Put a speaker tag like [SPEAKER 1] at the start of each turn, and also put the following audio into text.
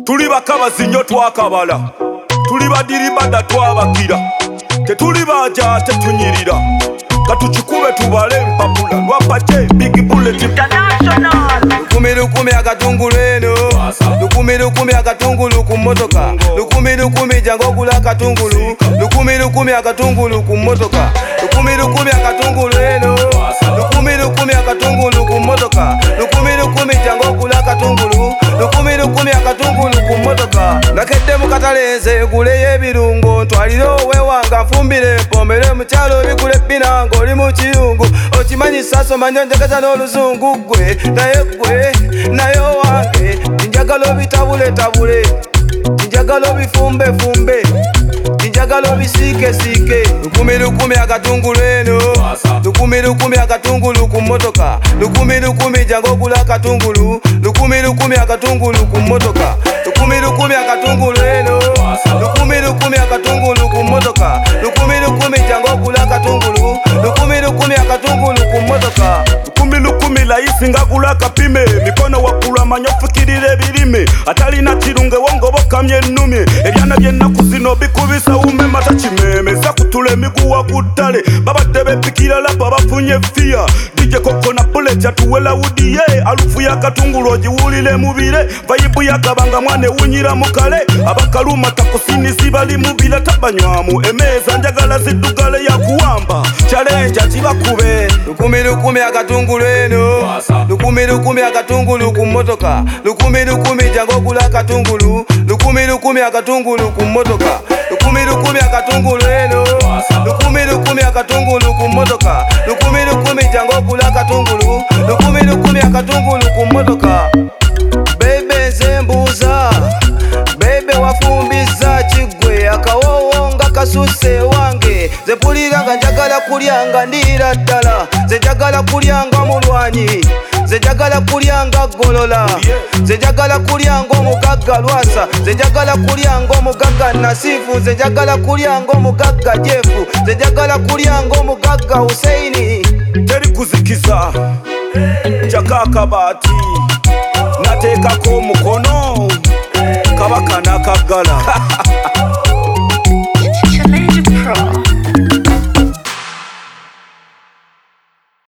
[SPEAKER 1] Tuli bakabazi nnyo twakabala, tuli badiribada twabakira, tetuli baja tetunyirira, katukikube tubale empapula lwapaje big bullet international.
[SPEAKER 2] Lukumi akatungulu eno, lukumi akatungulu ku motoka, lukumi jango kula akatungulu, lukumi akatungulu ku motoka, lukumi akatungulu eno, lukumi akatungulu ku motoka, lukumi jango kula akatungulu, lukumi akatungulu ku motoka. Nakedde mukatalenze gule ebirungo, ntwalira owewanga nfumbire mpomere mukyalo bigule binango oli mu kiyungu, okimanyi saso manyo njagaza n'oluzungu gwe naye wange njagala obitabule njagala obifumbe njagala obisiike. Lukumi akatungulu eno, lukumi akatungulu ku motoka, lukumi jango kula akatungulu, lukumi akatungulu ku motoka, lukumi akatungulu eno, lukumi akatungulu ku motoka, lukumi jango kula akatungulu, lukumi akatungulu ku motoka.
[SPEAKER 1] Lukumi laisi ngagula kapime, mikono wakula manyofikirire birime, atalina kirunge wongobokamye ennumye, ebyana by'ennaku zino bikubisa umema takimeme, zakutula emiguwa ku ttale, babadde bepikira lapa bafunye fiya, DJ Koko na bullet atuwela wudiye, alufu y'akatungulu ogiwulire mubire, vayibu y'akabanga mwana ewunyira mu kale, abakaluma takusinisi bali mubire tabanywamu, emeeza njagala ziddugale yakuwamba, challenge kibakube.
[SPEAKER 2] Lukumi akatungulu eno, lukumi akatungulu ku motoka, lukumi jango kula akatungulu, lukumi akatungulu ku motoka, lukumi akatungulu eno, lukumi akatungulu ku motoka, lukumi jango kula akatungulu, lukumi akatungulu ku motoka. Bebe nzembuza, bebe wafumbiza kigwe, akawowo nga kasuse wange, zepulira nga njagala kulyanga ndira ddala, zejagala kulyanga mulwanyi, zejagala kulyanga golola, zejagala kulyanga omugagga Lwasa, zejagala kulyanga omugagga Nasifu, zejagala kulyanga omugagga Jefu, zejagala kulyanga omugagga Huseini.
[SPEAKER 1] Teri kuzikiza jaka akabati nateekako omukono kabaka n'akaggala